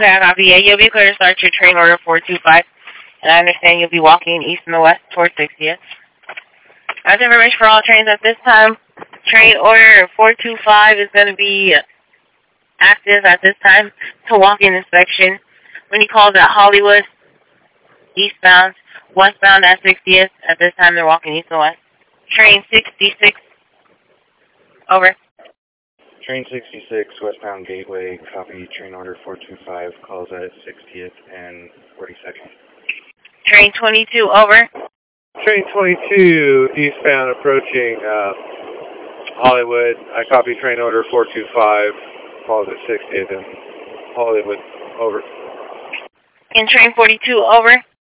Okay, I copy. Yeah, you'll be clear to start your train order 425. And I understand you'll be walking east and the west towards 60th. As information for all trains at this time, train order 425 is going to be active at this time to walk-in inspection. When he calls at Hollywood, eastbound, westbound at 60th, at this time they're walking east and west. Train 66, over. Train 66, westbound Gateway, copy train order 425, calls at 60th and 42nd. Train 22, over. Train 22, eastbound approaching Hollywood. I copy train order 425, calls at 60th and Hollywood, over. And train 42, over.